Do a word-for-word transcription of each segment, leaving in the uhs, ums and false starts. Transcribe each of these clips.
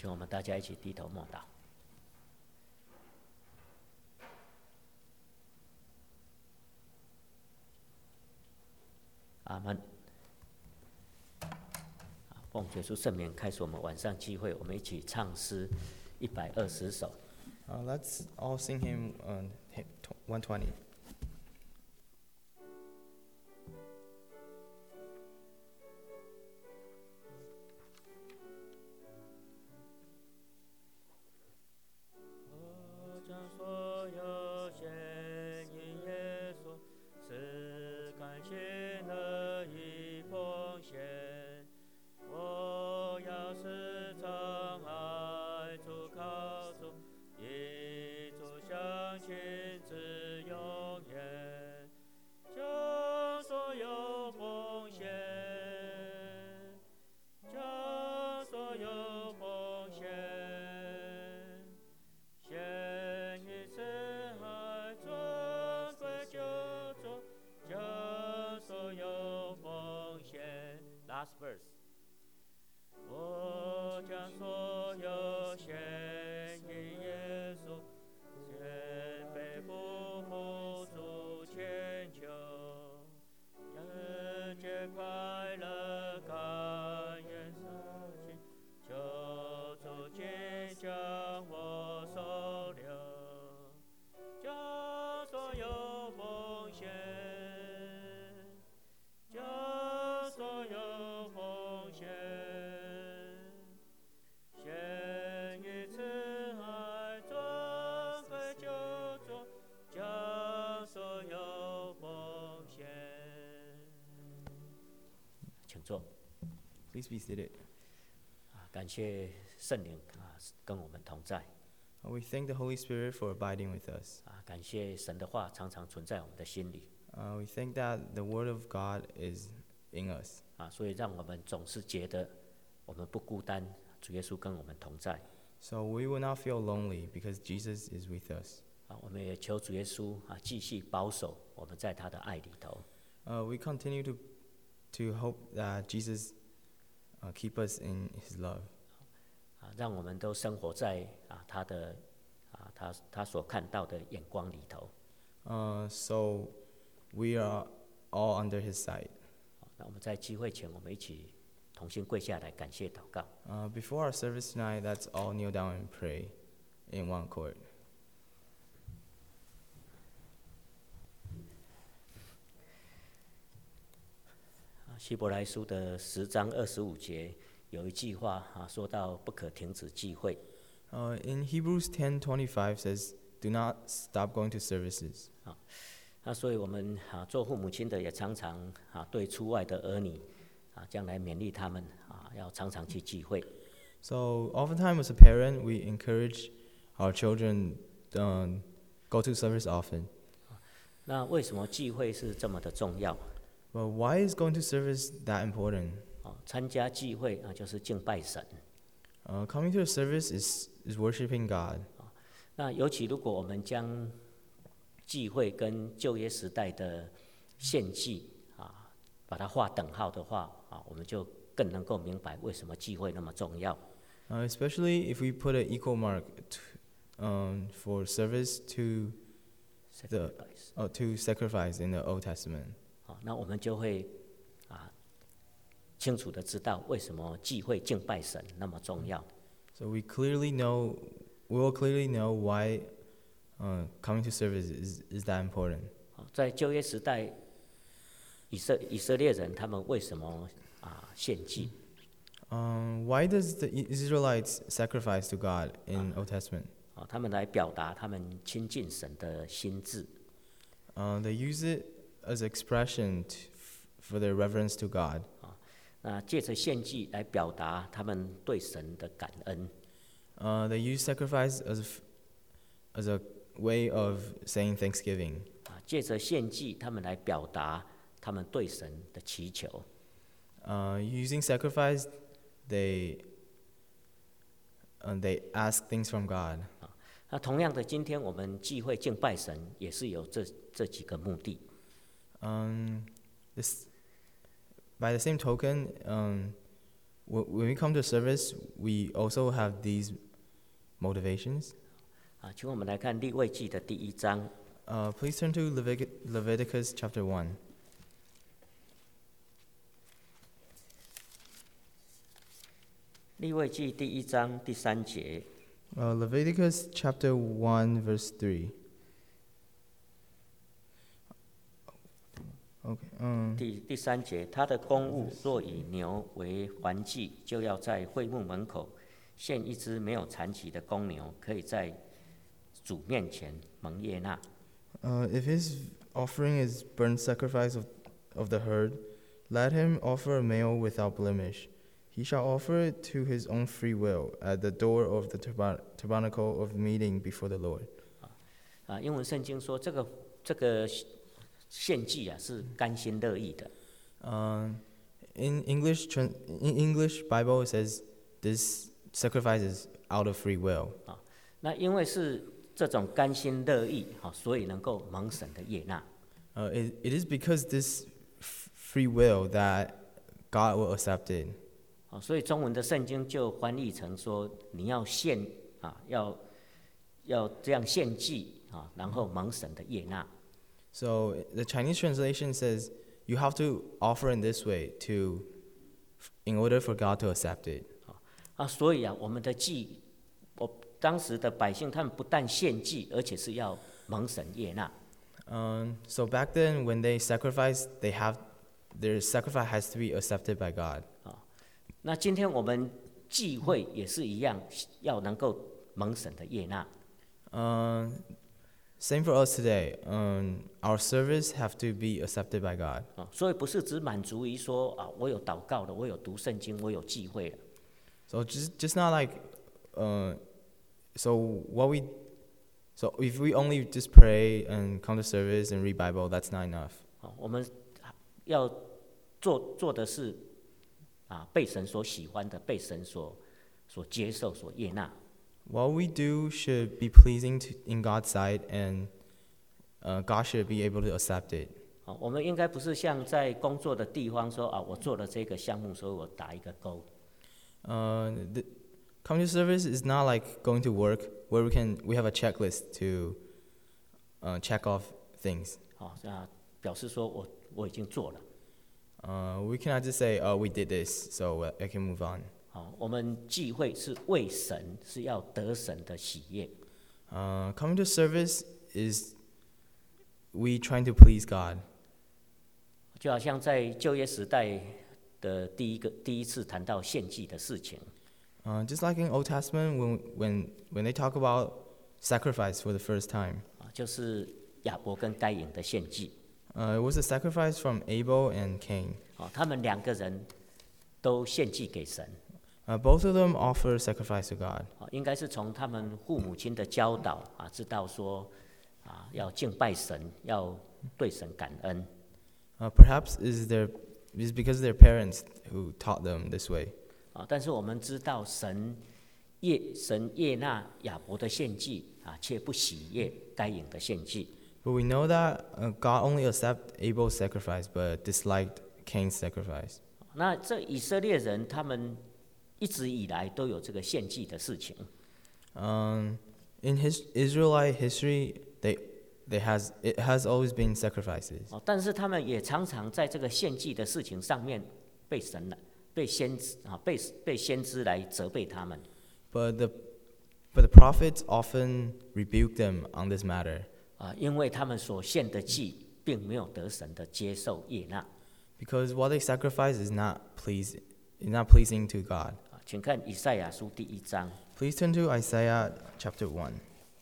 请我们大家一起低头默祷。阿们。奉耶稣圣名开始我们晚上聚会，我们一起唱诗一百二十首。 Uh, let's all sing hymn uh, one twenty. Last verse. 我将所有献给耶稣，谦卑不服主千秋，人间快乐甘愿舍弃，求主今将我收留，将所有奉献，将所有奉献，献于慈爱尊贵救主，将所有奉献。请坐。 Please be seated. 感谢圣灵啊，跟我们同在。 We thank the Holy Spirit for abiding with us. 啊，感谢神的话常常存在我们的心里。 Uh, we think that the Word of God is in us. 啊，所以让我们总是觉得我们不孤单，主耶稣跟我们同在。 So we will not feel lonely because Jesus is with us. 啊，我们也求主耶稣啊，继续保守我们在他的爱里头。 Uh, we continue to to hope that Jesus uh, keep us in His love. 啊，让我们都生活在啊他的啊他他所看到的眼光里头。 Uh, so we are all under His sight. 那我们在聚会前，我们一起同心跪下来感谢祷告。 Uh, before our service tonight, let's all kneel down and pray in one accord. 希伯来书的十章二十五节有一句话啊，说到不可停止聚会。 Uh, in Hebrews ten twenty-five says, "Do not stop going to services." 啊，那所以我们啊做父母亲的也常常啊对出外的儿女啊，将来勉励他们啊，要常常去聚会。 So oftentimes as a parent, we encourage our children um, go to service often. 那为什么聚会是这么的重要？ But why is going to service that important? 啊，参加聚会啊，就是敬拜神。 Uh, coming to a service is is worshiping God. 那尤其如果我们将聚会跟旧约时代的献祭啊，把它划等号的话啊，我们就更能够明白为什么聚会那么重要。 Uh, especially if we put an equal mark to, um, for service to the uh, to sacrifice in the Old Testament. 好，那我们就会啊清楚的知道为什么聚会敬拜神那么重要。 So we clearly know, we will clearly know why uh, coming to service is is that important. 好，在旧约时代，以色以色列人他们为什么啊献祭？ Um, why does the Israelites sacrifice to God in Old Testament? 啊，他们来表达他们亲近神的心志。 Uh, they use it as expression to, for their reverence to God. 啊，那借着献祭来表达他们对神的感恩。 Uh, they use sacrifice as a, f- as a way of saying thanksgiving. 啊，借着献祭，他们来表达他们对神的祈求。 Uh, using sacrifice, they uh, they ask things from God. 那同样的，今天我们聚会敬拜神，也是有这这几个目的。 Um, this, by the same token, um, wh- when we come to service, we also have these motivations. 啊，请我们来看利未记的第一章。 Uh, please turn to Levitic- Leviticus chapter one. 利未记第一章第三节， Uh, Leviticus chapter one, verse three. Okay. Um, 第第三节，他的公物若以牛为还祭，就要在会幕门口献一只没有残疾的公牛，可以在主面前蒙悦纳。 uh, if his offering is burnt sacrifice of, of the herd, let him offer a male without blemish. He shall offer it to his own free will at the door of the taber- tabernacle of meeting before the Lord. 啊，英文圣经说这个这个献祭啊是甘心乐意的。 Um, in English, tran- in English Bible, it says this sacrifice is out of free will. 那因为是这种甘心乐意，啊，所以能够蒙神的悦纳。 Uh, it, it is because this f- free will that God will accept it. 啊，所以中文的圣经就翻译成说，你要献啊，要要这样献祭啊，然后蒙神的悦纳。 So the Chinese translation says you have to offer in this way to, in order for God to accept it. 啊，所以啊，我们的祭，我当时的百姓，他们不但献祭，而且是要蒙神悦纳。 Um, so back then, when they sacrifice, they have their sacrifice has to be accepted by God. 那今天我们祭会也是一样，要能够蒙神的悦纳。 Um, same for us today. Um, our service have to be accepted by God. 啊，所以不是只满足于说啊，我有祷告了，我有读圣经，我有祭会了。 So just just not like, uh, so what we, so if we only just pray and come to service and read Bible, that's not enough. 啊，我们要做做的是啊，被神所喜欢的，被神所所接受、所悦纳。 What we do should be pleasing to, in God's sight, and uh, God should be able to accept it. 啊，我们应该不是像在工作的地方说啊，我做了这个项目，所以我打一个勾。 Uh, the community service is not like going to work where we can we have a checklist to uh, check off things. 啊，啊，表示说我我已经做了。 Uh, we cannot just say, "Oh, we did this, so uh, I can move on." 好，我们聚会是为神，是要得神的喜悦。 Uh, coming to service is we trying to please God. 就好像在旧约时代的第一个第一次谈到献祭的事情， Uh, just like in Old Testament, when when when they talk about sacrifice for the first time, 啊，就是亚伯跟该隐的献祭。 uh, it was a sacrifice from Abel and Cain. 啊，他们两个人都献祭给神。 Uh, both of them offer sacrifice to God. 啊，应该是从他们父母亲的教导啊，知道说啊，要敬拜神，要对神感恩。 Uh, perhaps is their is because their parents who taught them this way. 啊，但是我们知道神悦神悦纳亚伯的献祭啊，却不喜悦该隐的献祭。 But we know that uh, God only accepted Abel's sacrifice, but disliked Cain's sacrifice. 那这以色列人他们一直以来都有这个献祭的事情。 Um, in his Israelite history, they they has it has always been sacrifices. 哦，但是他们也常常在这个献祭的事情上面被神来、被先知啊、被被先知来责备他们。 But the but the prophets often rebuke them on this matter 啊，因为他们所献的祭并没有得神的接受悦纳。 because what they sacrifice is not pleasing is not pleasing to God. 啊，请看以赛亚书第一章。 Please turn to Isaiah chapter one.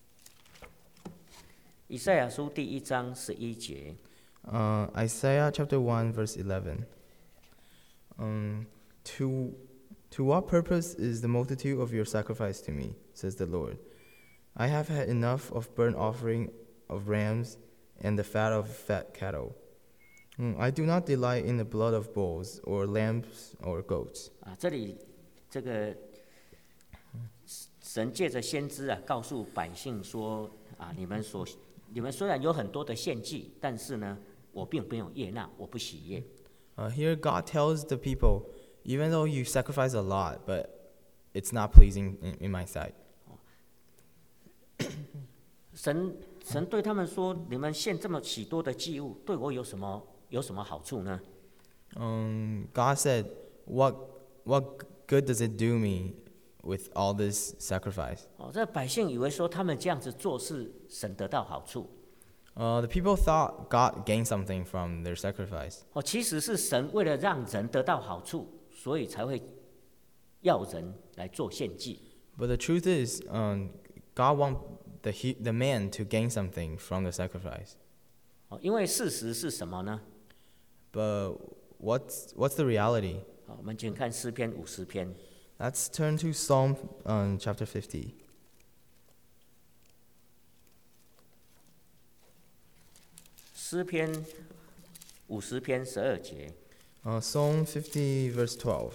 以赛亚书第一章十一节。 Uh, Isaiah chapter one, verse eleven. Um, to, to what purpose is the multitude of your sacrifice to me, says the Lord? I have had enough of burnt offering of rams and the fat of fat cattle. Mm, I do not delight in the blood of bulls or lambs or goats. 啊，这里这个神借着先知啊，告诉百姓说啊，你们所你们虽然有很多的献祭，但是呢，我并没有悦纳，我不喜悦。 Uh, here God tells the people, even though you sacrifice a lot, but it's not pleasing in, in my sight. 神神对他们说：“你们献这么许多的祭物，对我有什么有什么好处呢？” Um, God said, "What what good does it do me with all this sacrifice?" 哦，这百姓以为说他们这样子做是神得到好处。 Uh, the people thought God gained something from their sacrifice. 哦，其实是神为了让人得到好处，所以才会要人来做献祭。 But the truth is, um, God wants the he, the man to gain something from the sacrifice. 哦，因为事实是什么呢？ But what's what's the reality? 好，我们请看诗篇五十篇。 Let's turn to Psalm um, chapter fifty. 诗篇五十篇十二节。 Uh, Psalm fifty, verse twelve.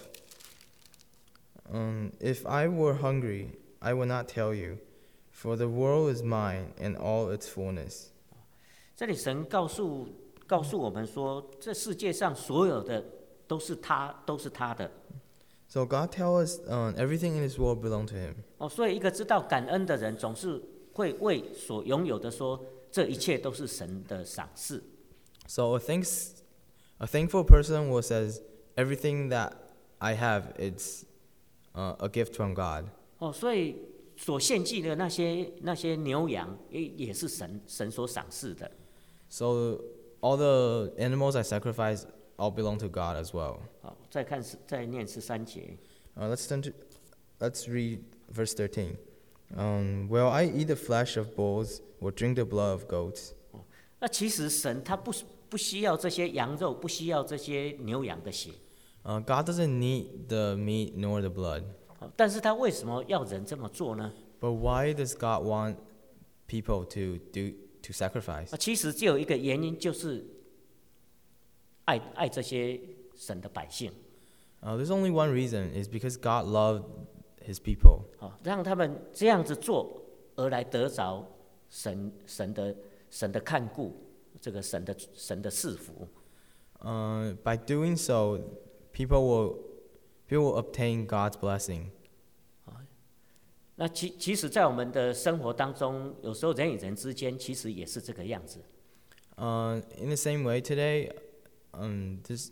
Um, if I were hungry, I would not tell you, for the world is mine and all its fullness. 这里神告诉告诉我们说，这世界上所有的都是他，都是他的。 So God tells us um, everything in this world belongs to Him. 哦，所以一个知道感恩的人，总是会为所拥有的说，这一切都是神的赏赐。 So a thanks, a thankful person will says everything that I have, it's uh, a gift from God. 哦，所以所献祭的那些那些牛羊，也也是神神所赏赐的。 So all the animals I sacrifice all belong to God as well. 好，再看再念十三节。 Uh, let's turn to, let's read verse thirteen. Um, will I eat the flesh of bulls or drink the blood of goats? 那其实神他不不需要这些羊肉，不需要这些牛羊的血。 Uh, God doesn't need the meat nor the blood. 好，但是他为什么要人这么做呢？ But why does God want people to do to sacrifice? 啊，其实只有一个原因，就是爱爱这些神的百姓。 Uh, there's only one reason, is because God loved His people. 好，让他们这样子做，而来得着神神的神的看顾，这个神的神的赐福。 Uh, by doing so, people will people will obtain God's blessing. 那其其实，在我们的生活当中，有时候人与人之间，其实也是这个样子。 Uh, in the same way today, um, this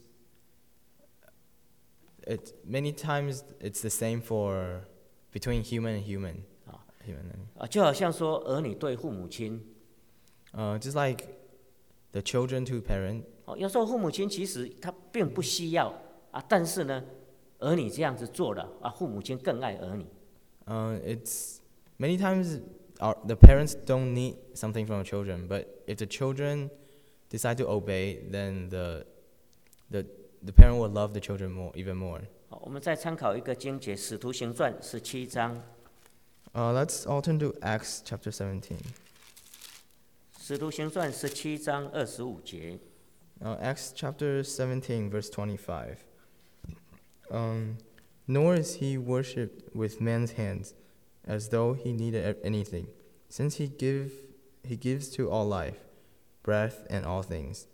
it many times it's the same for between human and human. Human and, 啊，就好像说儿女对父母亲， uh, just like the children to parent. 哦，有时候父母亲其实他并不需要啊，但是呢，儿女这样子做了啊，父母亲更爱儿女。 Uh, it's many times our, the parents don't need something from the children, but if the children decide to obey, then the the the parent will love the children more, even more. 好，我们再参考一个经节，《使徒行传》十七章，《 Uh, let's all turn to Acts chapter seventeen. 使徒行传》十七章二十五节。 Uh, Acts chapter seventeen, verse twenty-five. Um, Nor is he worshipped with men's hands, as though he needed anything, since he give he gives to all life, breath, and all things.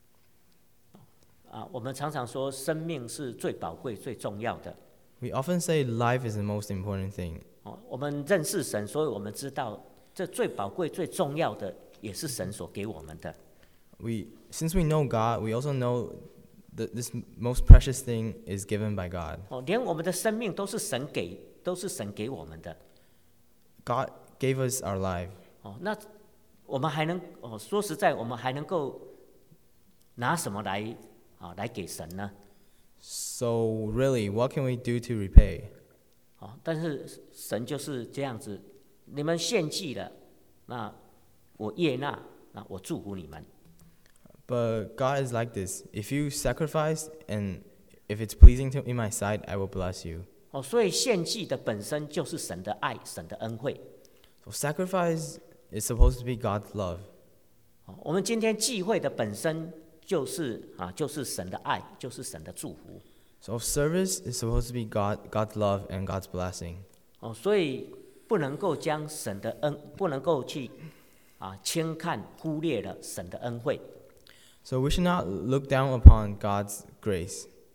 啊，我们常常说，生命是最宝贵、最重要的。 We often say life is the most important thing. 哦，我们认识神，所以我们知道，这最宝贵、最重要的，也是神所给我们的。 We since we know God, we also know that this most precious thing is given by God. 哦，连我们的生命都是神给，都是神给我们的。 God gave us our life. 哦，那我们还能哦，说实在，我们还能够拿什么来啊来给神呢？ So really, what can we do to repay? 哦，但是神就是这样子，你们献祭了，那我悦纳，那我祝福你们。 But God is like this. If you sacrifice and if it's pleasing to in my sight, I will bless you. 哦，所以献祭的本身就是神的爱，神的恩惠。 So sacrifice is supposed to be God's love. 哦，我们今天聚会的本身就是啊，就是神的爱，就是神的祝福。 So service is supposed to be God, God's love and God's blessing. 哦，所以不能够将神的恩，不能够去啊轻看、忽略了神的恩惠。 So we should not look down upon God's grace.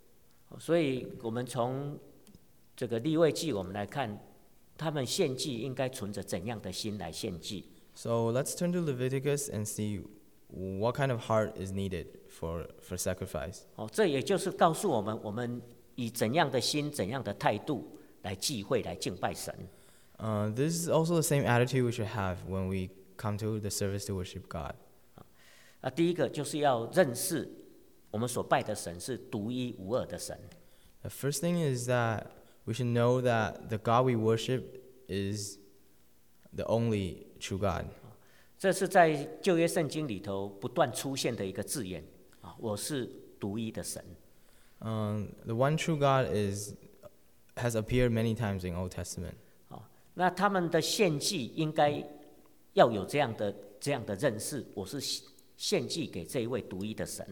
所以我们从这个利未记我们来看，他们献祭应该存着怎样的心来献祭。 So let's turn to Leviticus and see what kind of heart is needed for, for sacrifice. 哦，这也就是告诉我们，我们以怎样的心、怎样的态度来祭会、来敬拜神。 Uh, this is also the same attitude we should have when we come to the service to worship God. 啊，第一个就是要认识我们所拜的神是独一无二的神。 The first thing is that we should know that the God we worship is the only true God. 这是在旧约圣经里头不断出现的一个字眼啊，我是独一的神。 Um, the one true God is has appeared many times in Old Testament. 啊，那他们的献祭应该要有这样的这样的认识，我是献祭给这一位独一的神。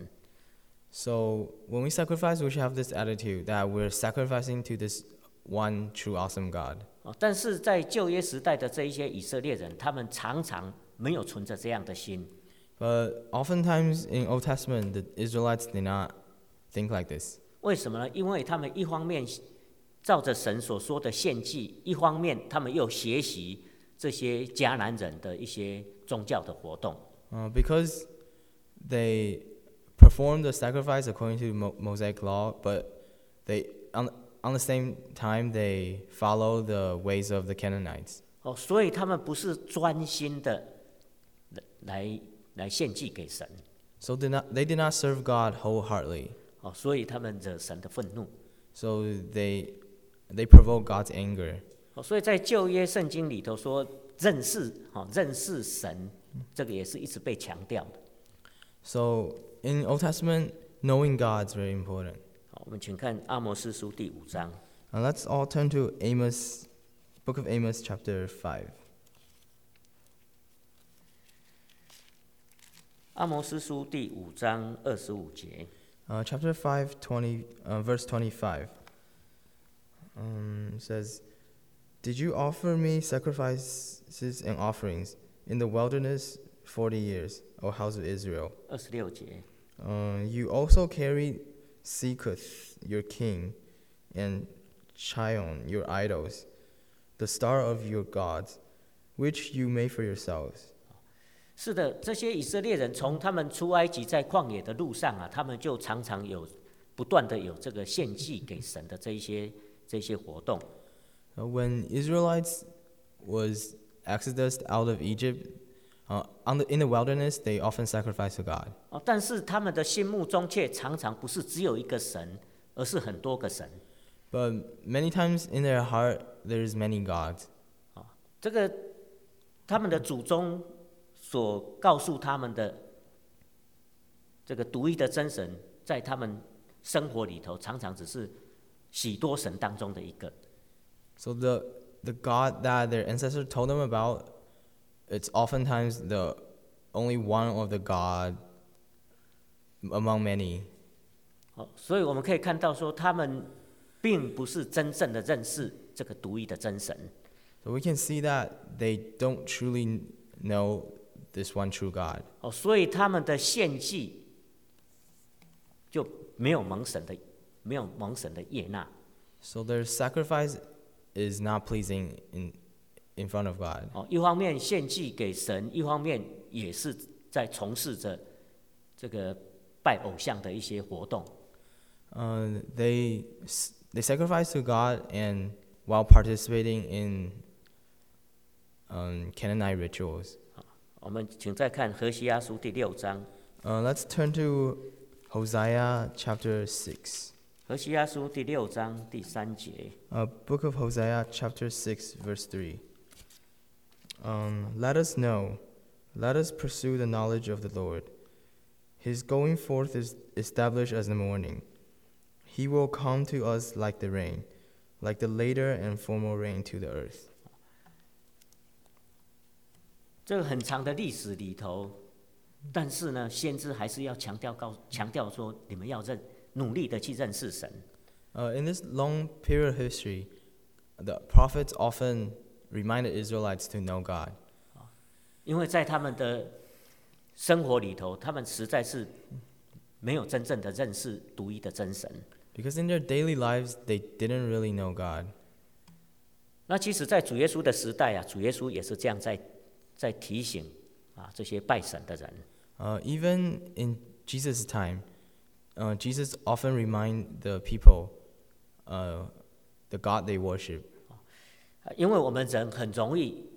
So when we sacrifice, we should have this attitude that we're sacrificing to this one true awesome God. 哦，但是在旧约时代的这一些以色列人，他们常常没有存着这样的心。 But oftentimes in Old Testament, the Israelites did not think like this. 为什么呢？因为他们一方面照着神所说的献祭，一方面他们又学习这些迦南人的一些宗教的活动。 Uh, because they perform the sacrifice according to the Mo- Mosaic law, but they on, on the same time they follow the ways of the Canaanites. 哦，所以他们不是专心的来来献祭给神。 So did not, they did not serve God wholeheartedly. 哦，所以他们惹神的愤怒。 So they they provoke God's anger. 哦，所以在旧约圣经里头说认识，哦，认识神，这个也是一直被强调的。 So in Old Testament, knowing God is very important. 好，我们请看阿摩司书第五章。 And let's all turn to Amos, Book of Amos, chapter five. 阿摩司书第五章二十五节。 Uh, chapter five, twenty, uh, verse twenty-five. Um, it says, "Did you offer me sacrifices and offerings in the wilderness forty years, O house of Israel? 二十六节。 Uh, you also carried Sekuth, your king, and Chion, your idols, the star of your gods, which you made for yourselves." 是的，这些以色列人从他们出埃及在旷野的路上啊，他们就常常有不断的有这个献祭给神的这一些这些活动。 Uh, when Israelites was exodus out of Egypt, uh, on the, in the wilderness, they often sacrificed to God. 哦，但是他们的心目中却常常不是只有一个神，而是很多个神。 But many times in their heart, there's many gods. 啊，这个他们的祖宗所告诉他们的这个独一的真神，在他们生活里头，常常只是许多神当中的一个。 So the the God that their ancestors told them about, it's oftentimes the only one of the God among many. 好，所以我们可以看到说，他们并不是真正的认识这个独一的真神。 So we can see that they don't truly know this one true God. 哦，所以他们的献祭就没有蒙神的，没有蒙神的悦纳。 So their sacrifice is not pleasing in in front of God. 哦，一方面献祭给神，一方面也是在从事着这个拜偶像的一些活动。 Uh, they they sacrifice to God and while participating in um, Canaanite rituals. 我们请再看何西阿书第六章。 Uh, let's turn to Hosea chapter six. 何西阿书第六章第三节。 Uh, Book of Hosea chapter six verse three. Um, let us know, let us pursue the knowledge of the Lord. His going forth is established as the morning. He will come to us like the rain, like the later and former rain to the earth. 这个很长的历史里头，但是呢，先知还是要强调告强调说，你们要认努力的去认识神。 Uh, in this long period of history, the prophets often reminded Israelites to know God. 因为在他们的生活里头，他们实在是没有真正的认识独一的真神。 Because in their daily lives, they didn't really know God. 那其实，在主耶稣的时代啊，主耶稣也是这样在在提醒啊这些拜神的人。 Uh, even in Jesus' time, uh, Jesus often remind the people uh, the God they worship. 因为我们人很容易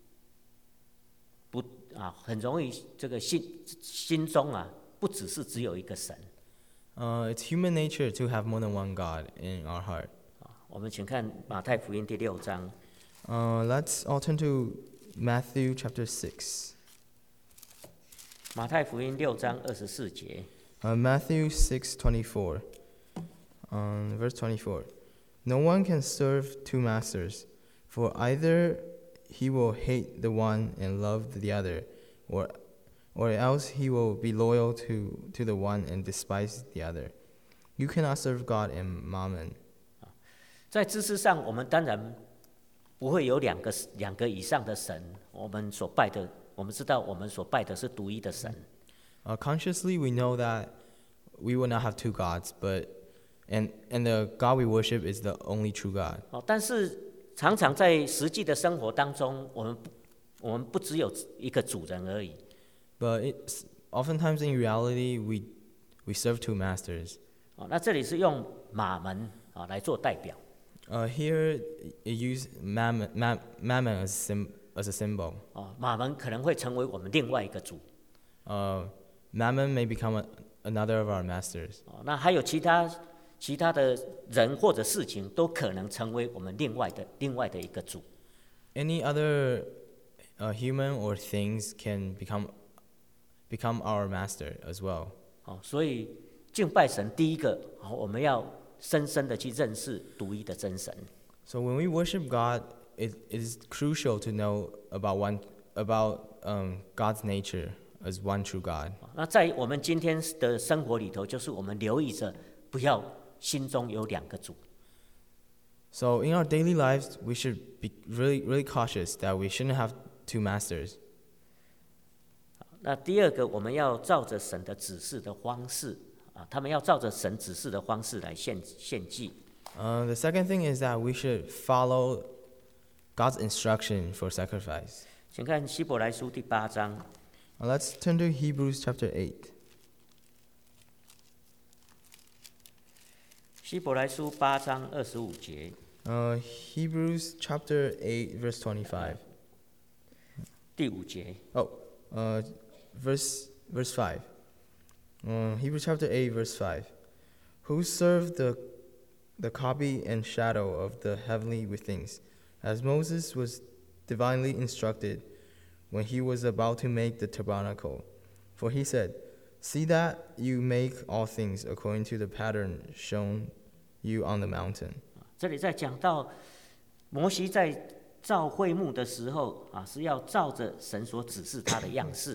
不啊，很容易这个心心中啊，不只是只有一个神。 Uh, it's human nature to have more than one God in our heart. 我们请看马太福音第六章。 Uh, let's all turn to Matthew chapter six. 马太福音六章二十四节。 Uh, Matthew six twenty-four. Um, verse twenty-four. No one can serve two masters, for either he will hate the one and love the other, or or else he will be loyal to, to the one and despise the other. You cannot serve God and mammon. 在知识上，我们当然不会有两个两个以上的神。我们所拜的，我们知道我们所拜的是独一的神。 Uh, consciously, we know that we will not have two gods, but and and the God we worship is the only true God. 哦，但是常常在实际的生活当中，我们不我们不只有一个主人而已。 But it's, oftentimes in reality, we we serve two masters. 哦，那这里是用马门啊来做代表。 Uh, here, it used mammon, mam, mammon as, sim, as a symbol. 哦，马门可能会成为我们另外一个主。 Uh, mammon may become a, another of our masters. 哦，那还有其他其他的人或者事情都可能成为我们另外的另外的一个主。 Any other uh, human or things can become become our master as well. 哦，所以敬拜神第一个，哦，我们要深深的去认识独一的真神。 So when we worship God, it, it is crucial to know about one about um, God's nature as one true God. 那在我们今天的生活里头，就是我们留意着，不要心中有两个主。 So in our daily lives, we should be really really cautious that we shouldn't have two masters. 那第二个，我们要照着神的指示的方式啊，他们要照着神指示的方式来献献祭。 Uh, the second thing is that we should follow God's instruction for sacrifice. 请看希伯来书第八章。 Uh, let's turn to Hebrews chapter eight. 希伯来书八章二十五节。 Uh, Hebrews chapter eight, verse twenty-five. 第五节。 Oh, uh, verse verse five. Uh, Hebrews chapter eight, verse five. Who served the the copy and shadow of the heavenly things, as Moses was divinely instructed when he was about to make the tabernacle. For he said, "See that you make all things according to the pattern shown you on the mountain." 这里在讲到摩西在造会幕的时候啊，是要照着神所指示他的样式。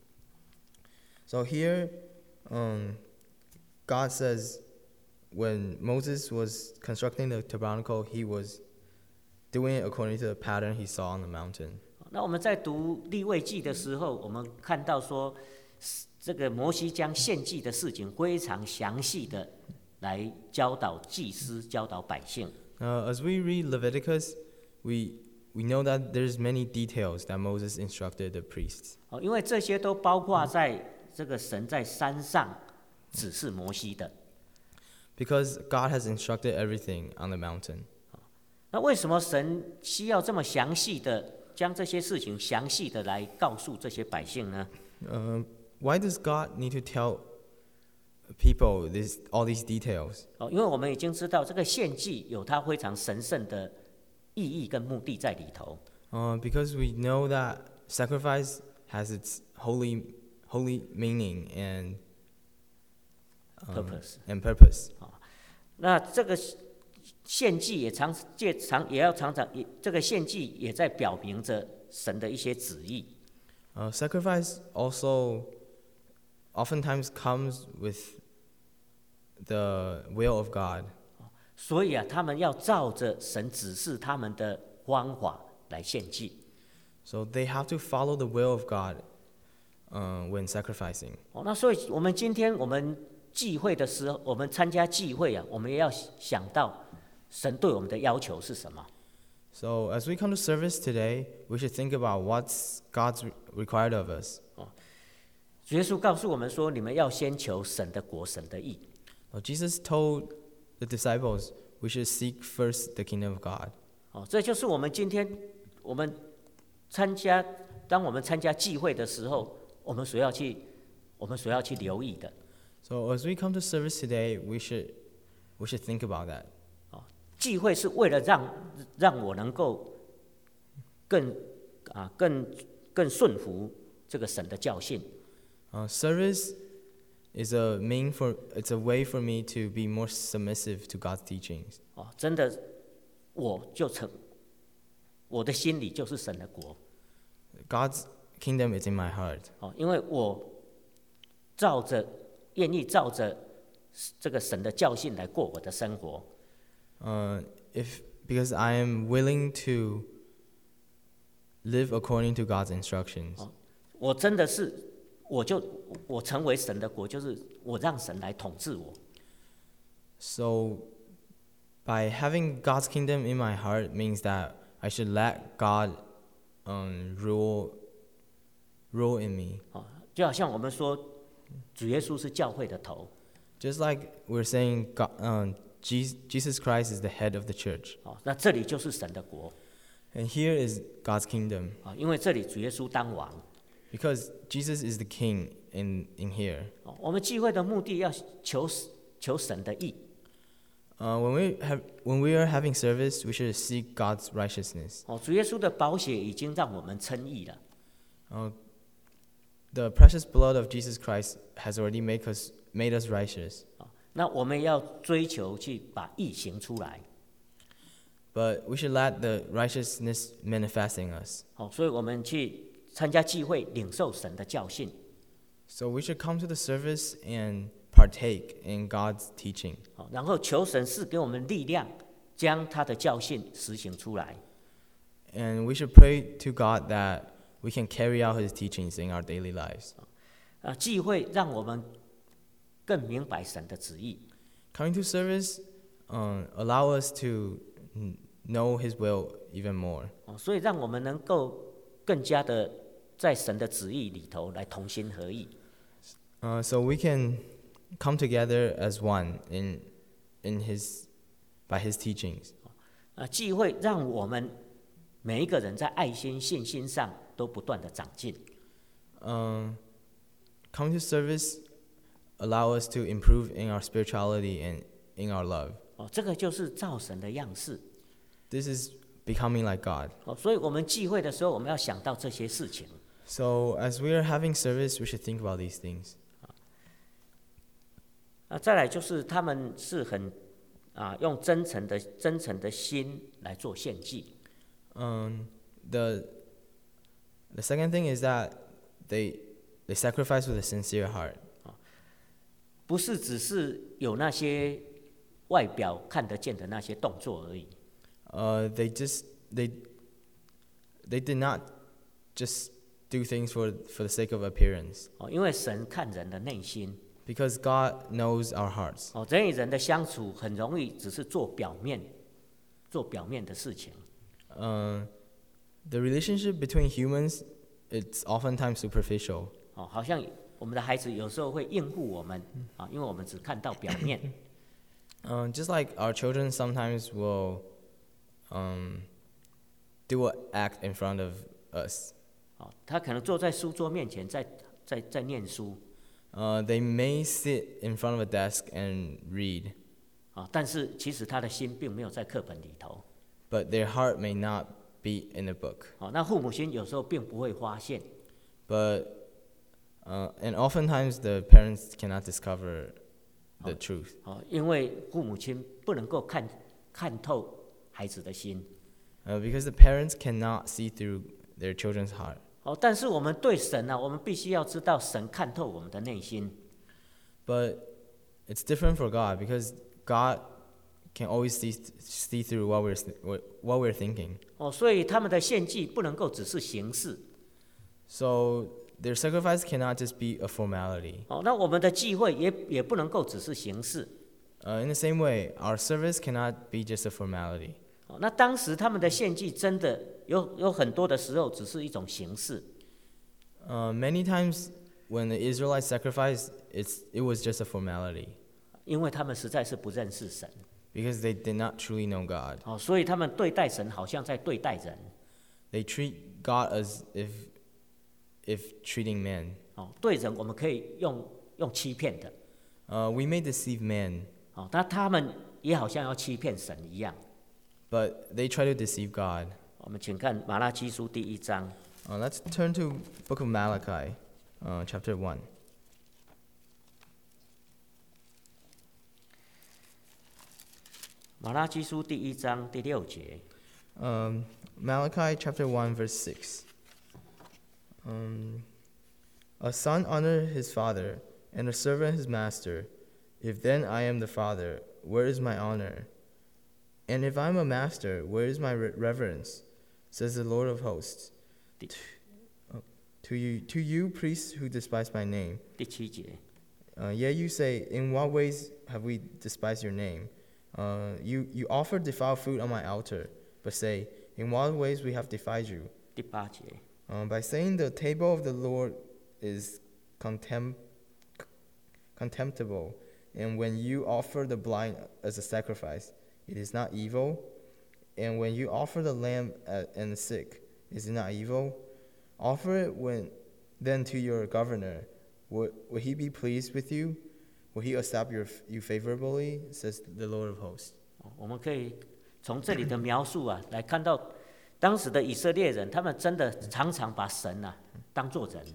So here, um, God says, when Moses was constructing the tabernacle, he was doing it according to the pattern he saw on the mountain. 那我们在读利未记的时候，我们看到说，这个摩西将献祭的事情非常详细的来教导祭司，教导百姓。 Uh, as we read Leviticus, we we know that there's many details that Moses instructed the priests. 哦，因为这些都包括在这个神在山上指示摩西的。 Because God has instructed everything on the mountain. 那为什么神需要这么详细的将这些事情详细的来告诉这些百姓呢？ Uh, why does God need to tell people this all these details? 哦，因为我们已经知道这个献祭有它非常神圣的意义跟目的在里头。 Uh, because we know that sacrifice has its holy holy meaning and um, Purpose. and purpose. 那这个献祭也常借常也要常常也这个献祭也在表明着神的一些旨意。 Uh, sacrifice also oftentimes comes with the will of God. 所以啊，他们要照着神指示他们的方法来献祭。 So they have to follow the will of God uh, when sacrificing. 哦，那所以我们今天我们聚会的时候，我们参加聚会啊，我们也要想到神对我们的要求是什么。 So as we come to service today, we should think about what's God's required of us. 主耶稣告诉我们说：“你们要先求神的国，神的义。” Well, Jesus told the disciples we should seek first the kingdom of God. 哦，这就是我们今天我们参加，当我们参加聚会的时候，我们所要去，我们所要去留意的。 So as we come to service today, we should we should think about that. 哦，聚会是为了让让我能够更啊更更顺服这个神的教训。 Uh, service is a mean for it's a way for me to be more submissive to God's teachings. 哦，真的，我就成，我的心里就是神的国。 God's kingdom is in my heart. 哦，因为我照着愿意照着这个神的教训来过我的生活。 Uh, if because I am willing to live according to God's instructions. 哦，我真的是，我就我成为神的国，就是我让神来统治我。 So, by having God's kingdom in my heart means that I should let God um, rule rule in me. 哦，就好像我们说，主耶稣是教会的头。 Just like we're saying, God, um, Jesus Christ is the head of the church. 哦，那这里就是神的国。 And here is God's kingdom. 啊，因为这里主耶稣当王。 Because Jesus is the king in, in here. 哦，我们聚会的目的要求求神的义。 Uh, when we have when we are having service, we should seek God's righteousness. 哦，主耶稣的宝血已经让我们称义了。 Uh, the precious blood of Jesus Christ has already made us made us righteous. 哦，那我们要追求去把义行出来。 But we should let the righteousness manifest in us. 哦，所以我们去参加聚会，领受神的教训。 So we should come to the service and partake in God's teaching. 哦，然后求神赐给我们力量，将他的教训实行出来。 And we should pray to God that we can carry out His teachings in our daily lives. 啊，聚会让我们更明白神的旨意。 Coming to service um, allow us to know His will even more. 哦，所以让我们能够更加的在神的旨意里头来同心合意。 Uh, so we can come together as one in in His by His teachings. 啊，聚会让我们每一个人在爱心、信心上都不断的长进。 Um, coming to service allow us to improve in our spirituality and in our love. 哦，这个就是造神的样式。 This is becoming like God. 哦，所以我们聚会的时候，我们要想到这些事情。 So as we are having service, we should think about these things. 啊，再来就是他们是很啊用真诚的真诚的心来做献祭。 Um, the the second thing is that they they sacrifice with a sincere heart. 不是只是有那些外表看得见的那些动作而已。 Uh, they just they they did not just do things for for the sake of appearance. 哦，因为神看人的内心。 Because God knows our hearts. 哦，人与人的相处很容易只是做表面，做表面的事情。 Uh, the relationship between humans, it's oftentimes superficial. 哦，好像我们的孩子有时候会应付我们啊，因为我们只看到表面。 Uh, just like our children sometimes will um, do an act in front of us. 哦，他可能坐在书桌面前在，在在念书。 Uh, they may sit in front of a desk and read. 啊，但是其实他的心并没有在课本里头。 But their heart may not be in the book. 哦，那父母亲有时候并不会发现。 But uh, and oftentimes the parents cannot discover the truth. 哦，因为父母亲不能够看看透孩子的心。 Uh, because the parents cannot see through their children's heart. 哦，但是我们对神呢、啊，我们必须要知道神看透我们的内心。 But it's different for God because God can always see see through what we're what we're thinking. 哦，所以他们的献祭不能够只是形式。 So their sacrifice cannot just be a formality. 哦，那我们的聚会也也不能够只是形式。 Uh, in the same way, our service cannot be just a formality. 哦，那当时他们的献祭真的有有很多的时候只是一种形式。 Uh, many times when the Israelites sacrificed, it's, it was just a formality 因为他们实在是不认识神， because they did not truly know God. 哦，所以他们对待神好像在对待人， They treat God as if, if treating man. 哦，对人我们可以用用欺骗的， Uh, we may deceive man, 哦，那他们也好像要欺骗神一样。 but they try to deceive God. 我们请看马拉基书第一章， Uh, let's turn to book of Malachi, uh, chapter one. 马拉基书第一章第六节， Um, Malachi chapter one, verse six. Um, a son honor his father, and a servant his master. If then I am the father, where is my honor? And if I am a master, where is my re- reverence? Says the Lord of hosts. Di- To, oh, to you, to you priests who despise my name. 第七节， Uh, yet you say, in what ways have we despised your name? Uh, you, you offer defiled food on my altar, but say, in what ways we have defied you? 第八节， Um, by saying the table of the Lord is contem- contemptible, and when you offer the blind as a sacrifice, it is not evil. And when you offer the lamb uh, and the sick, is it not evil? Offer it when, then to your governor. Would, would he be pleased with you? Will he accept your, you favorably? Says the Lord of hosts. 哦我们可以从这里的描述啊，来看到当时的以色列人，他们真的常常把神啊当作人。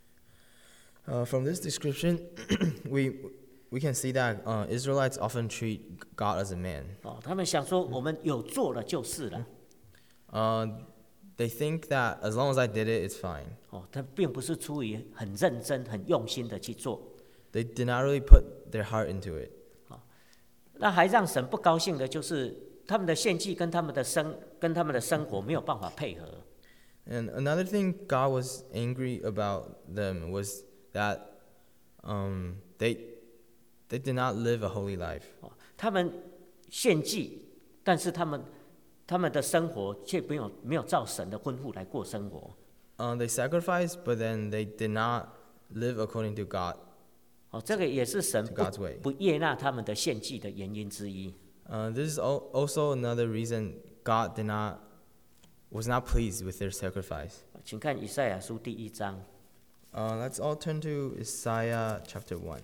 Uh, from this description, we, we can see that uh, Israelites often treat God as a man. 哦，他们想说我们有做了就是了。 Uh, they think that as long as I did it, it's fine. 哦，他并不是出于很认真、很用心的去做， They did not really put their heart into it. 那还让神不高兴的就是他们的献祭跟他们的生跟他们的生活没有办法配合。 And another thing God was angry about them was that um, they, they did not live a holy life. 哦，他们献祭，但是他们他们的生活却没有没有照神的吩咐来过生活。 Uh, they sacrificed, but then they did not live according to God. 哦，这个也是神 To 不 God's way. 不悦纳他们的献祭的原因之一。 Uh, this is al- also another reason God did not, was not pleased with their sacrifice. 请看以赛亚书第一章， Uh, let's all turn to Isaiah chapter one.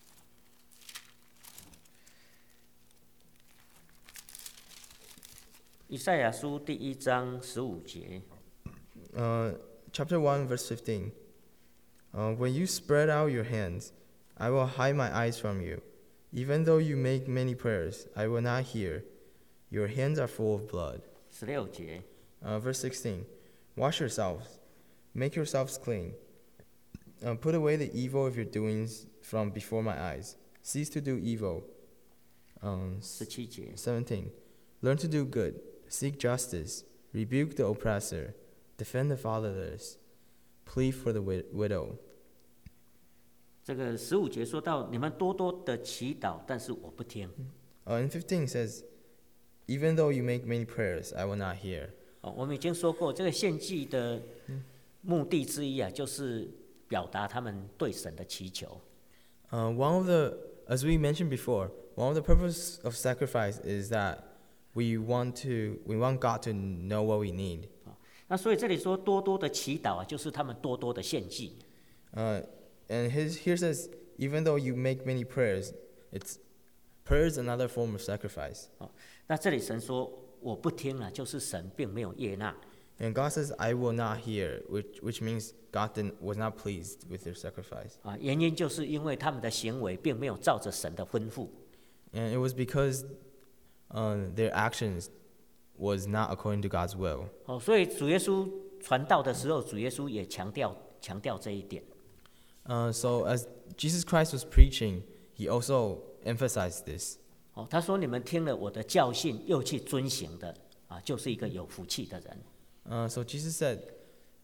以赛亚书第一章十五节。 Uh, chapter one, verse fifteen. Uh, when you spread out your hands, I will hide my eyes from you. Even though you make many prayers, I will not hear. Your hands are full of blood. 十六节， Uh, verse sixteen. Wash yourselves, make yourselves clean. Uh, put away the evil of your doings from before my eyes. Cease to do evil. Um, 十七节， seventeen. Learn to do good. Seek justice. Rebuke the oppressor. Defend the fatherless. Plead for the wid- widow. 这个十五节说到你们多多的祈祷，但是我不听。 Uh, and fifteen says, even though you make many prayers, I will not hear. 哦，我们已经说过，这个献祭的目的之一啊，就是表达他们对神的祈求。 Uh, one of the, as we mentioned before, one of the purpose of sacrifice is that we want to, we want God to know what we need. 那所以这里说多多的祈祷啊，就是他们多多的献祭。 Uh, and his, here says, even though you make many prayers, it's prayer is another form of sacrifice. 哦，那这里神说我不听了，就是神并没有悦纳。 And God says, I will not hear, which, which means God didn't, was not pleased with their sacrifice. 啊，原因就是因为他们的行为并没有照着神的吩咐。 And it was because uh, their actions was not according to God's will. 哦，所以主耶稣传道的时候，主耶稣也强调强调这一点。 Uh, so as Jesus Christ was preaching, he also emphasized this. 哦，他说你们听了我的教训，又去遵行的，啊，就是一个有福气的人。 Uh, so Jesus said,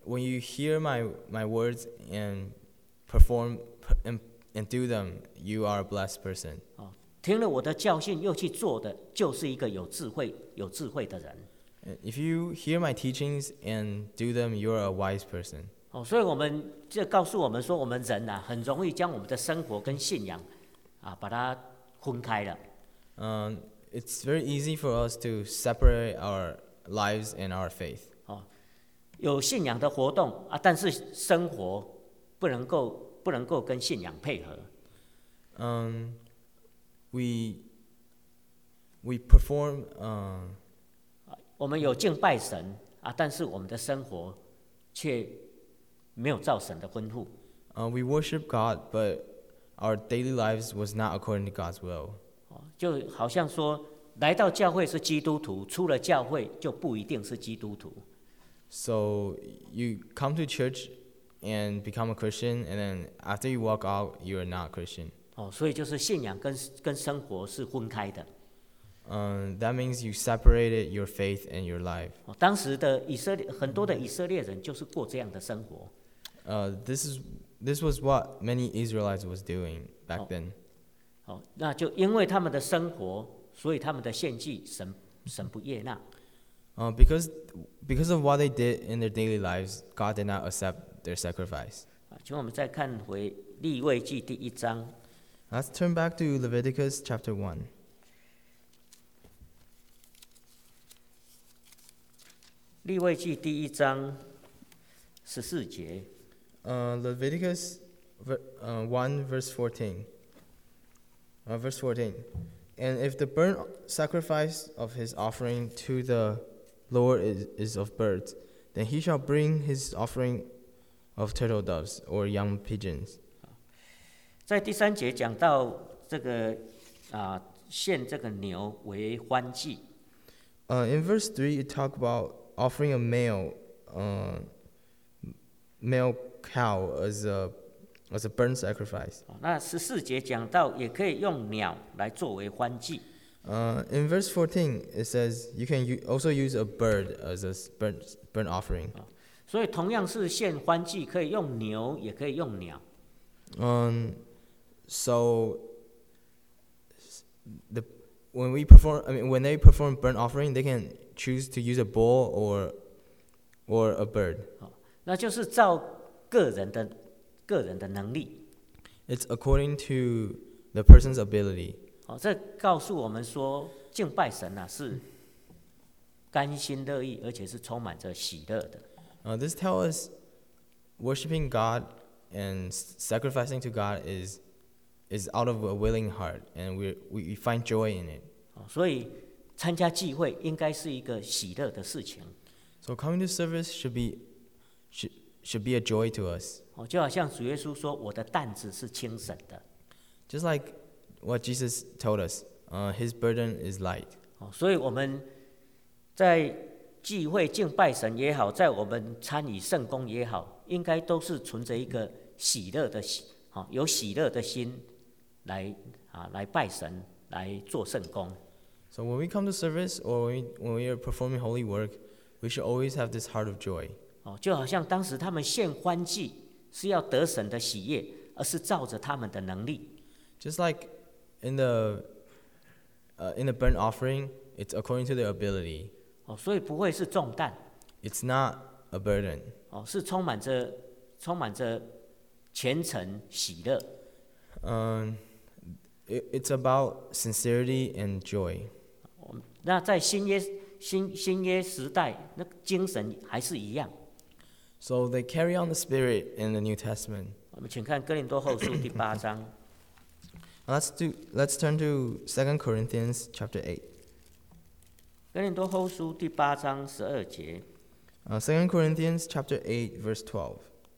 when you hear my my words and perform and and do them, you are a blessed person. 哦，听了我的教训又去做的，就是一个有智慧、有智慧的人。 And if you hear my teachings and do them, you're a wise person. 哦，所以我们这告诉我们说，我们人啊，很容易将我们的生活跟信仰啊，把它分开了。 Um, it's very easy for us to separate our lives and our faith. 哦，有信仰的活动啊，但是生活不能够不能够跟信仰配合。 Um, we we perform. Uh, 我们有敬拜神啊，但是我们的生活却没有照神的吩咐。 uh, we worship God, but our daily lives was not according to God's will. 哦，就好像说，来到教会是基督徒，出了教会就不一定是基督徒。 So you come to church and become a Christian, and then after you walk out, you are not Christian. 哦，所以就是信仰跟跟生活是分开的。 Um, that means you separated your faith and your life. 哦，当时的以色列很多的以色列人就是过这样的生活。 Uh, this is this was what many Israelites was doing back Oh. then. 哦，那就因为他们的生活，所以他们的献祭神神不悦纳。 Uh, because because of what they did in their daily lives, God did not accept their sacrifice. 啊，请我们再看回利未记第一章。 Let's turn back to Leviticus chapter one. 利未记第一章十四节。 Uh, Leviticus ver- uh, one verse fourteen. Uh, verse fourteen. And if the burnt sacrifice of his offering to the Lord is, is of birds, then he shall bring his offering of turtle doves or young pigeons. 在第三节讲到这个啊，献这个牛为欢祭。 Uh, in verse three, it talk about offering a male, uh, male cow as a as a burnt sacrifice. 哦，那十四节讲到也可以用鸟来作为欢祭。 Uh, in verse fourteen, it says you can u- also use a bird as a s- burnt burnt offering. 所以同样是献欢祭，可以用牛，也可以用鸟。 Um, so the when we perform, I mean, when they perform burnt offering, they can choose to use a bull or or a bird. 那就是照个人的个人的能力。 It's according to the person's ability. 哦，这告诉我们说，敬拜神啊是甘心乐意，而且是充满着喜乐的。 Uh, this tells us worshiping God and s- sacrificing to God is is out of a willing heart, and we we find joy in it. 哦，所以参加聚会应该是一个喜乐的事情。 So coming to service should be should should be a joy to us. 哦，就好像主耶稣说：“我的担子是轻省的。 Just like what Jesus told us, uh, his burden is light. ” 哦，所以我们在聚会敬拜神也好，在我们参与圣工也好，应该都是存着一个喜乐的喜，哦，有喜乐的心来啊来拜神，来做圣工。 So when we come to service or when we, when we are performing holy work, we should always have this heart of joy. 哦，就好像当时他们献欢祭是要得神的喜悦，而是照着他们的能力。 Just like in the uh, in the burnt offering, it's according to their ability. 哦，所以不会是重担， It's not a burden. 哦，是充满着充满着虔诚喜乐。 Um, it, it's about sincerity and joy. 那在新约新新约时代，那个精神还是一样。 So they carry on the spirit in the New Testament. 我们请看哥林多后书第八章。 Let's do. Let's turn to Second Corinthians chapter eight. 哥林多后书第八章十二节。 Uh, Second Corinthians chapter eight, verse twelve.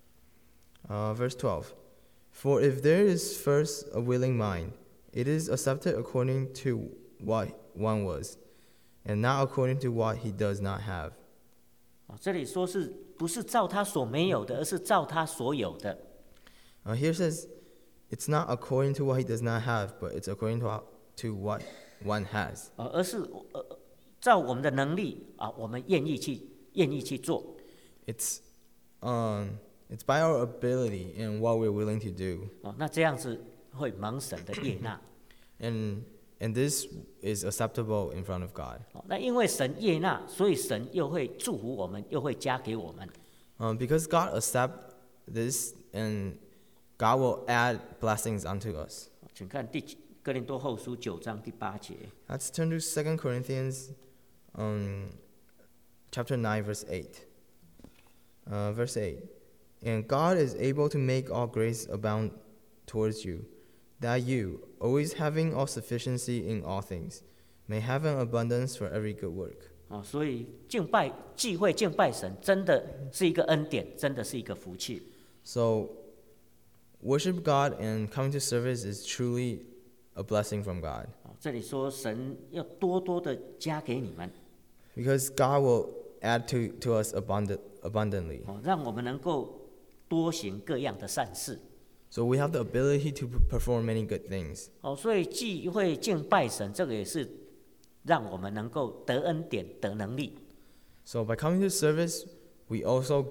Uh, verse twelve. For if there is first a willing mind, it is accepted according to what one was, and not according to what he does not have. 哦，这里说是不是照他所没有的，而是照他所有的。 Uh, here it says, it's not according to what he does not have, but it's according to, to what one has. 呃，而是呃照我们的能力啊，我们愿意去愿意去做。 It's um, it's by our ability and what we're willing to do. 哦，那这样子会蒙神的悦纳。 And, and this is acceptable in front of God. 哦，那因为神悦纳，所以神又会祝福我们，又会加给我们。 Um, because God accepts this and God will add blessings unto us. 请看第哥林多后书九章第八节。 Let's turn to Second Corinthians um, chapter nine, verse eight. Uh, verse eight. And God is able to make all grace abound towards you, that you, always having all sufficiency in all things, may have an abundance for every good work. 哦，所以敬拜聚会敬拜神，真的是一个恩典，真的是一个福气。 So, worship God and coming to service is truly a blessing from God. 哦，这里说神要多多的加给你们， Because God will add to, to us abundant, abundantly. 哦，让我们能够多行各样的善事。 So we have the ability to perform many good things. 哦，所以聚会敬拜神，这个也是让我们能够得恩典、得能力。 So by coming to service, we also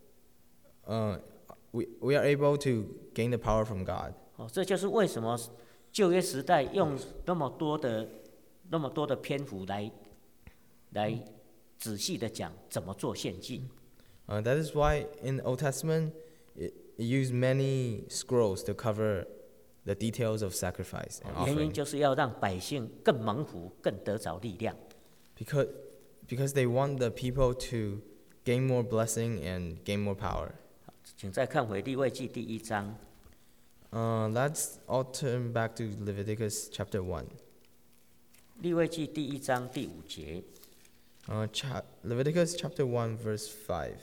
uh, we, we are able to gain the power from God. 哦，这就是为什么旧约时代用那么多的、那么多的篇幅来来仔细的讲怎么做献祭。 Uh, that is why in the Old Testament, it, it used many scrolls to cover the details of sacrifice and 原因 offering. 就是要让百姓更蒙福，更得着力量。 Because, because they want the people to gain more blessing and gain more power. 请再看回利未记第一章， Uh, let's all turn back to Leviticus chapter one. 利未记第一章第五节。 Uh, cha- Leviticus chapter one, verse five.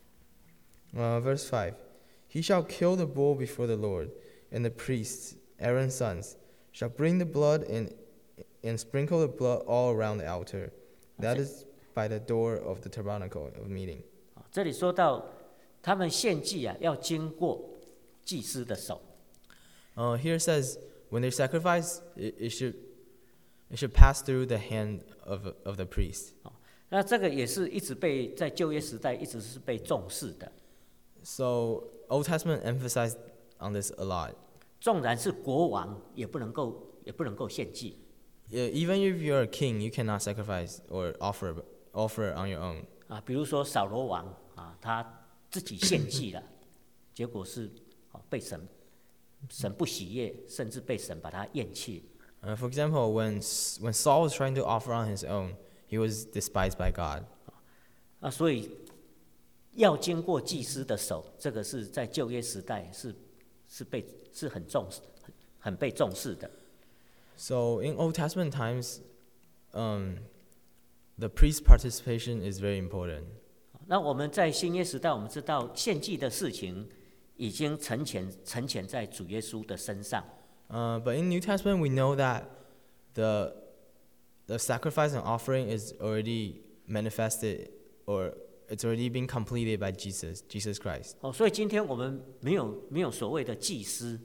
Uh, verse five. He shall kill the bull before the Lord, and the priests, Aaron's sons, shall bring the blood and, and sprinkle the blood all around the altar. That is by the door of the tabernacle of meeting. 这里说到他们献祭啊，要经过祭司的手。 Uh, here it says, when they sacrifice, it, it should it should pass through the hand of, of the priest. 那这个也是一直被在旧约时代一直是被重视的。 So Old Testament emphasized on this a lot. 纵然是国王，也不能够也不能够献祭。 Yeah, even if you're a king, you cannot sacrifice or offer offer on your own. 啊，比如说扫罗王啊，他自己献祭了，结果是啊被神神不喜悦，甚至被神把他厌弃。 Uh, for example, when S- when Saul was trying to offer on his own, he was despised by God. 啊，所以要经过祭司的手，这个是在旧约时代是是被是很重视、很很被重视的。 So in Old Testament times, um, the priest participation is very important. 那我们在新约时代，我们知道献祭的事情已经沉潜沉潜在主耶稣的身上。 Uh, but in New Testament, we know that the the sacrifice and offering is already manifested, or it's already been completed by Jesus, Jesus Christ. 哦，所以今天我们没有没有所谓的祭司。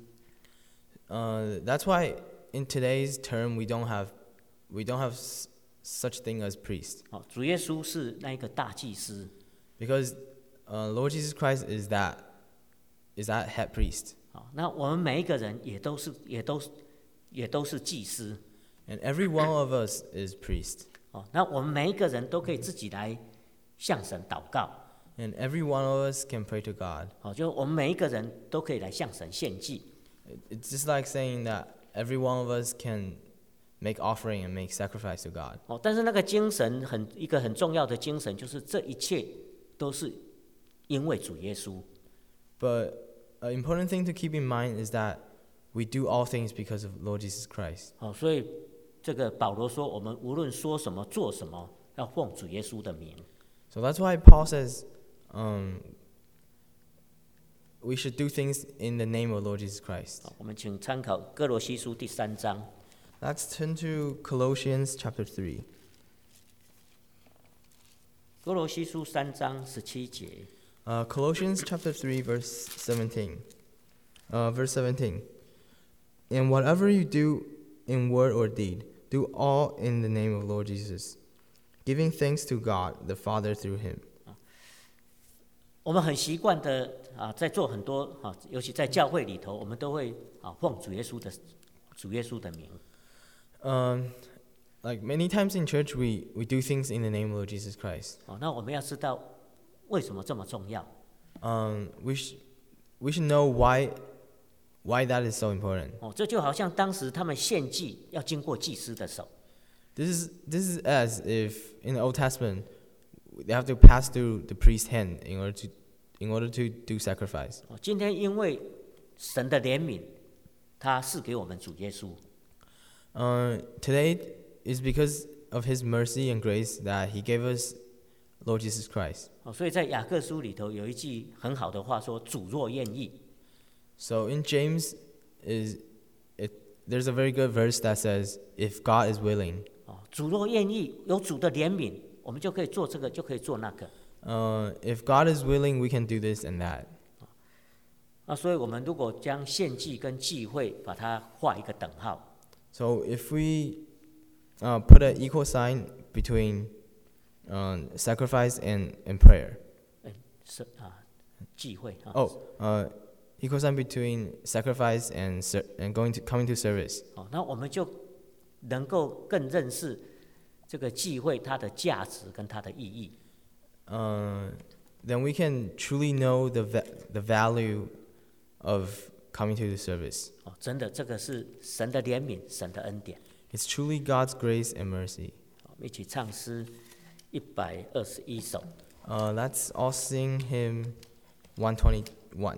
Uh, that's why in today's term we don't have we don't have s- such thing as priest, 哦，主耶稣是那一个大祭司。 because uh, Lord Jesus Christ is that is that head priest, 好，那我们每一个人也都是也都是也都是祭司。 and every one of us is priest, 哦，那我们每一个人都可以自己来向神祷告。 and every one of us can pray to God. 哦，就我们每一个人都可以来向神献祭。 It- It's just like saying that every one of us can make offering and make sacrifice to God. 哦，但是那个精神很一个很重要的精神，就是这一切都是因为主耶稣。 But an important thing to keep in mind is that we do all things because of Lord Jesus Christ. 哦，所以这个保罗说，我们无论说什么、做什么，要奉主耶稣的名。 So that's why Paul says um, we should do things in the name of Lord Jesus Christ. 好，我们请参考哥罗西书第三章。 Let's turn to Colossians chapter three. 哥罗西书三章十七节。 Uh, Colossians chapter three, verse seventeen. Uh, verse seventeen. And whatever you do in word or deed, do all in the name of Lord Jesus, giving thanks to God the Father through him. 我们很习惯的啊，在做很多啊，尤其在教会里头，我们都会啊奉主耶稣的主耶稣的名。 Um, like many times in church, we, we do things in the name of Lord Jesus Christ. 哦，那我们要知道为什么这么重要。 Um, we, sh- we should know why, why that is so important. 哦，这就好像当时他们献祭要经过祭司的手。 This is, this is as if in the Old Testament, they have to pass through the priest's hand in order to, in order to do sacrifice. 哦，今天因为神的怜悯，他赐给我们主耶稣。 Uh, today is because of His mercy and grace that He gave us Lord Jesus Christ. 哦，所以在雅各书里头有一句很好的话说：“主若愿意。” So in James, is it, there's a very good verse that says, "If God is willing." 哦，主若愿意，有主的怜悯，我们就可以做这个，就可以做那个。 Uh, if God is willing, we can do this and that. 啊，所以我们如果将献祭跟祭会把它画一个等号。 So if we uh, put an equal sign between um, sacrifice and, and prayer. 哎，是啊，祭会啊。 Oh, uh, equal sign between sacrifice and ser- and going to coming to service. 哦，那我们就能够更认识这个祭会它的价值跟它的意义。 Uh, then we can truly know the va- the value of coming to the service. 哦，真的，这个是神的怜悯，神的恩典。 It's truly God's grace and mercy. 我们一起唱诗一百二十一首。 Uh, let's all sing hymn one twenty-one.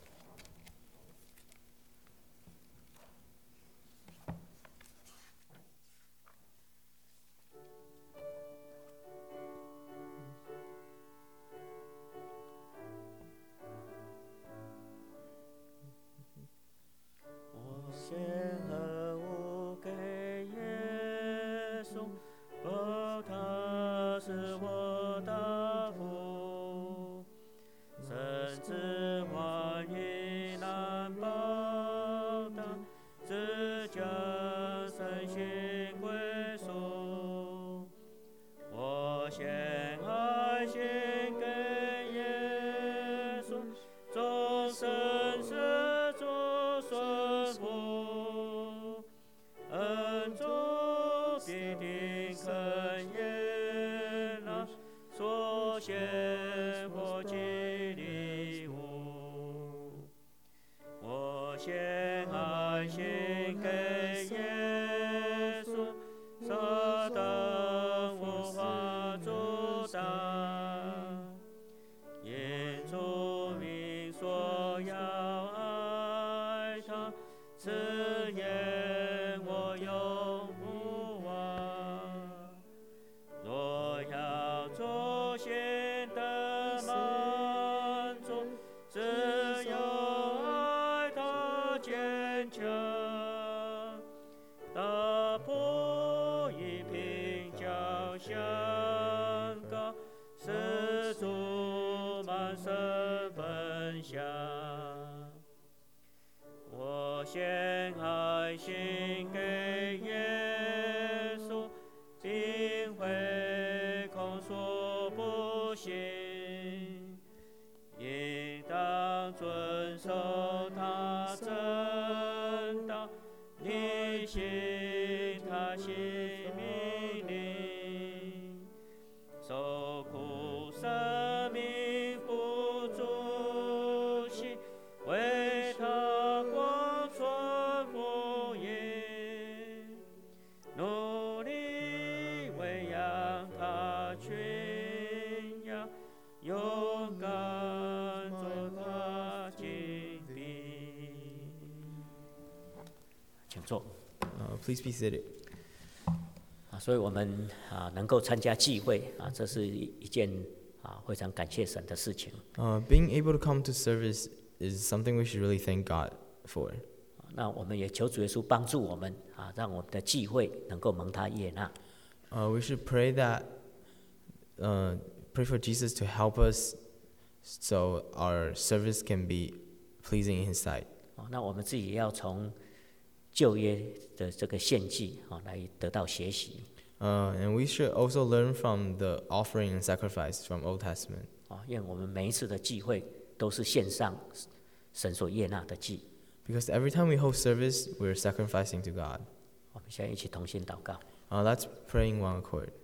我献何物给耶稣，哦，他是我的福，甚至欢喜难报答，只将身心归属。我献爱心给耶稣，终生是主顺服，恩主必定肯悦纳所献火祭礼物。我献爱心给耶稣，撒旦无法阻挡，因主名所要爱他，此言我永不忘。若要主心的满足，只有爱他坚强，打破一平脚相高，使主满身分享。我献爱心给耶稣，并会空说不行，应当遵守他真道，履行他新命令，受苦生命不足惜，为他广传福音，努力喂养他群羊，勇敢做他精兵。请坐。 Uh, please be seated. 啊，所以我们啊能够参加聚会啊，这是一一件啊非常感谢神的事情。 Uh, being able to come to service is something we should really thank God for. 啊那我们也求主耶稣帮助我们啊，让我们的聚会能够蒙他悦纳。 Uh, we should pray that, uh, pray for Jesus to help us so our service can be pleasing in His sight. 啊，那我们自己也要从旧约的这个献祭啊来得到学习。 Uh, and we should also learn from the offering and sacrifice from Old Testament. 啊， 愿我们每一次的聚会都是献上神所悦纳的祭。 Because every time we hold service, we're sacrificing to God. 我们现在一起同心祷告。 Uh, let's pray in one accord.